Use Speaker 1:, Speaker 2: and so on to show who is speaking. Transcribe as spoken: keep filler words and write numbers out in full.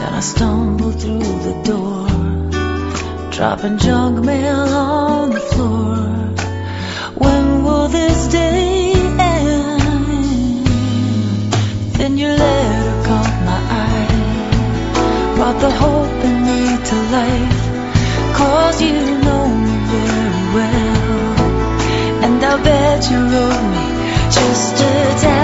Speaker 1: Then I stumbled through the door, dropping junk mail on the floor. When will this day end? Then your letter caught my eye, brought the hope in me to life. 'Cause you know me very well, and I bet you wrote me just a text.